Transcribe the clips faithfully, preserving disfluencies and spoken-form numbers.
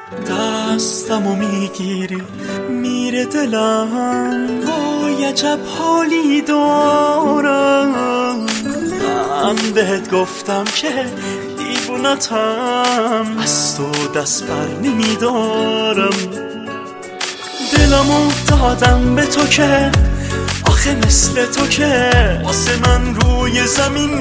دستمو میگیری میره دلم، وای عجب حالی دارم. من بهت گفتم که دیوونتم، از تو دست بر نمیدارم. دلمو دادم به تو که آخه مثل تو که واسه من روی زمین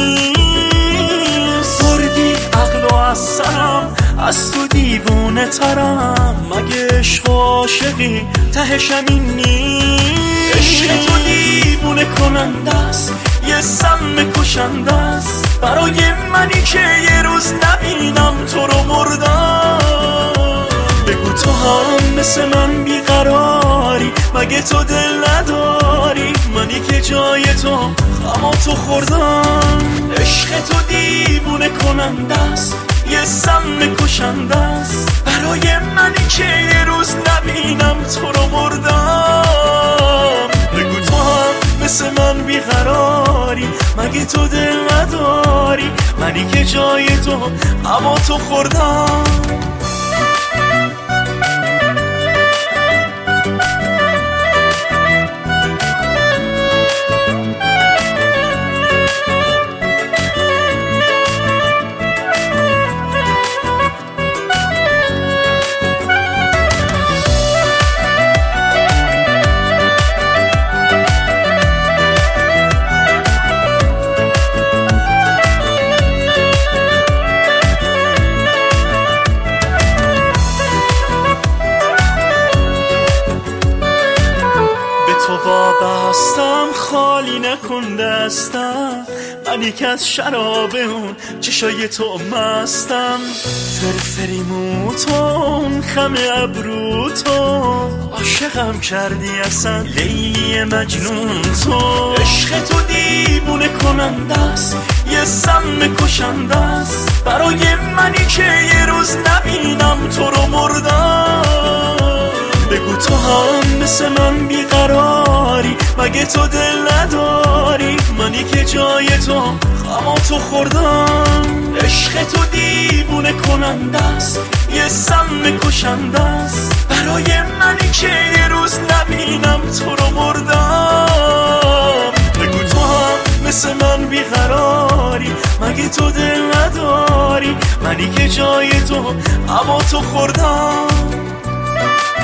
نیست. بردی عقل و از سرم، از تو دیوونه ترم. مگه عشق و عاشقی تهش همین نیست؟ عشق تو دیوونه کننده است، یه سم کشنده است. برای منی که یه روز نبینم تو رو مردم. بگو تو هم مثل من بیقراری، مگه تو دل نداری؟ منی که جای تو اما تو خوردم. عشق تو دیوونه کننده است، یه سم کشنده است. برای منی که یه روز نبینم تو رو مردم. بگو تو هم مثل من بیقراری، مگه تو دل نداری؟ منی که جای تو اما تو خوردم. تو وابستم، خالی نکن دستم. منی که از شراب اون چشای تو مستم. فرفری موتون خم ابرو تو، عاشقم کردی اصلا لیلی مجنون تو. عشق تو دیوونه کننده است، یه سم کشنده است. برای منی که یه روز نبینم تو رو مردم. بگو تو هم مثل من بیقراری، مگه تو دل نداری؟ منی که جای تو اما تو خوردم. عشق تو دیوونه کننده است، یه سم کشنده است. برای منی که یه روز نبینم تو رو مردم. بگو تو هم مثل من بیقراری، مگه تو دل نداری؟ منی که جای تو اما تو خوردم.